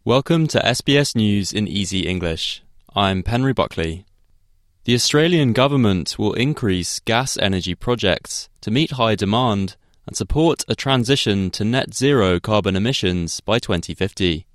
Welcome to SBS News in Easy English. I'm Penry Buckley. The Australian government will increase gas energy projects to meet high demand and support a transition to net zero carbon emissions by 2050.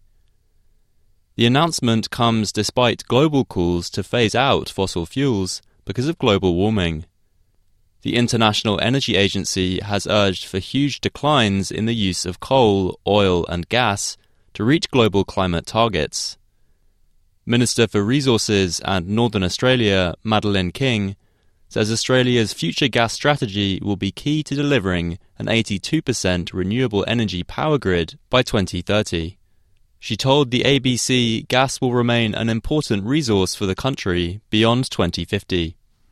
The announcement comes despite global calls to phase out fossil fuels because of global warming. The International Energy Agency has urged for huge declines in the use of coal, oil and gas to reach global climate targets. Minister for Resources and Northern Australia, Madeleine King, says Australia's future gas strategy will be key to delivering an 82% renewable energy power grid by 2030. She told the ABC gas will remain an important resource for the country beyond 2050.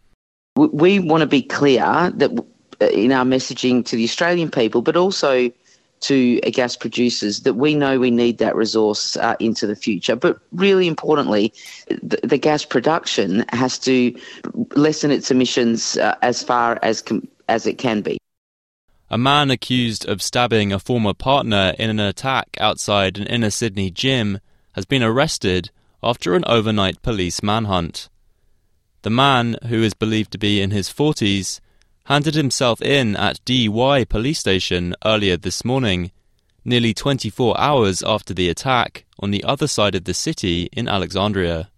We want to be clear that in our messaging to the Australian people, but also to gas producers, that we know we need that resource into the future. But really importantly, the gas production has to lessen its emissions as far as it can be. A man accused of stabbing a former partner in an attack outside an inner Sydney gym has been arrested after an overnight police manhunt. The man, who is believed to be in his 40s, handed himself in at DY police station earlier this morning, nearly 24 hours after the attack on the other side of the city in Alexandria.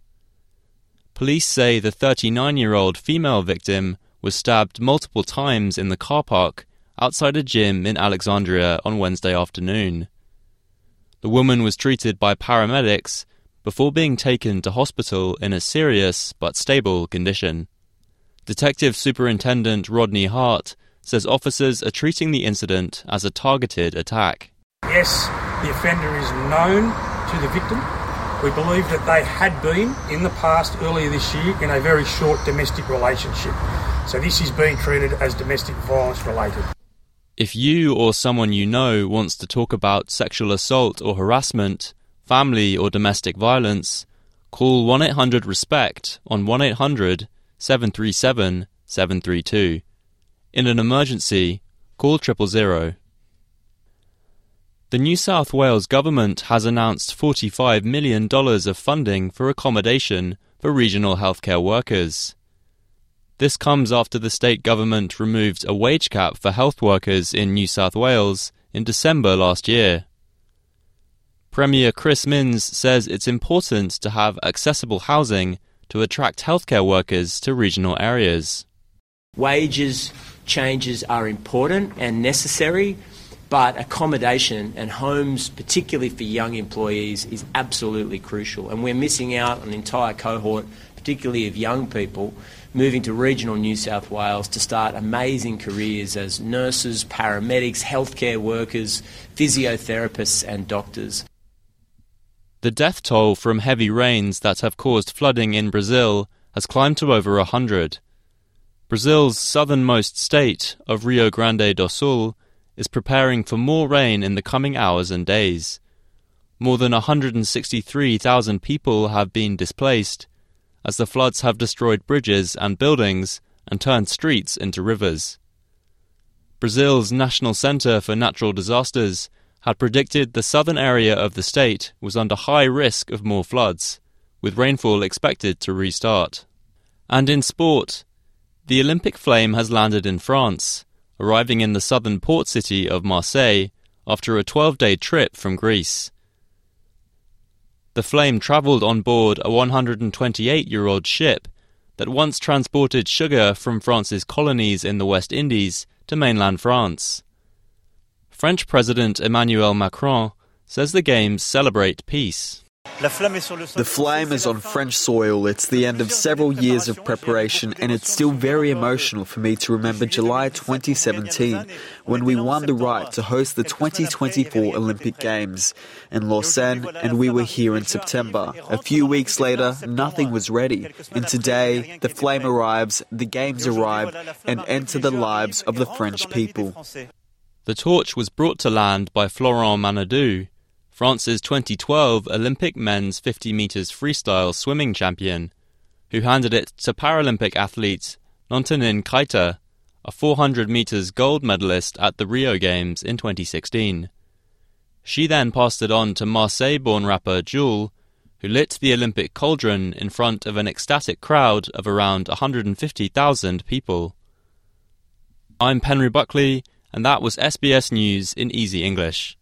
Police say the 39-year-old female victim was stabbed multiple times in the car park outside a gym in Alexandria on Wednesday afternoon. The woman was treated by paramedics before being taken to hospital in a serious but stable condition. Detective Superintendent Rodney Hart says officers are treating the incident as a targeted attack. Yes, the offender is known to the victim. We believe that they had been, in the past, earlier this year, in a very short domestic relationship. So this is being treated as domestic violence related. If you or someone you know wants to talk about sexual assault or harassment, family or domestic violence, call 1-800-RESPECT on 1-800-737-732. In an emergency, call 000. The New South Wales government has announced $45 million of funding for accommodation for regional healthcare workers. This comes after the state government removed a wage cap for health workers in New South Wales in December last year. Premier Chris Minns says it's important to have accessible housing to attract healthcare workers to regional areas. Wages changes are important and necessary, but accommodation and homes, particularly for young employees, is absolutely crucial. And we're missing out on an entire cohort, particularly of young people, moving to regional New South Wales to start amazing careers as nurses, paramedics, healthcare workers, physiotherapists and doctors. The death toll from heavy rains that have caused flooding in Brazil has climbed to over 100. Brazil's southernmost state of Rio Grande do Sul is preparing for more rain in the coming hours and days. More than 163,000 people have been displaced, as the floods have destroyed bridges and buildings and turned streets into rivers. Brazil's National Center for Natural Disasters had predicted the southern area of the state was under high risk of more floods, with rainfall expected to restart. And in sport, the Olympic flame has landed in France, arriving in the southern port city of Marseille after a 12-day trip from Greece. The flame travelled on board a 128-year-old ship that once transported sugar from France's colonies in the West Indies to mainland France. French President Emmanuel Macron says the Games celebrate peace. The flame is on French soil. It's the end of several years of preparation, and it's still very emotional for me to remember July 2017, when we won the right to host the 2024 Olympic Games in Lausanne, and we were here in September. A few weeks later, nothing was ready, and today the flame arrives, the Games arrive, and enter the lives of the French people. The torch was brought to land by Florent Manodou, France's 2012 Olympic men's 50 metres freestyle swimming champion, who handed it to Paralympic athlete Nontanin Keita, a 400 metres gold medalist at the Rio Games in 2016. She then passed it on to Marseille-born rapper Jul, who lit the Olympic cauldron in front of an ecstatic crowd of around 150,000 people. I'm Penry Buckley, and that was SBS News in Easy English.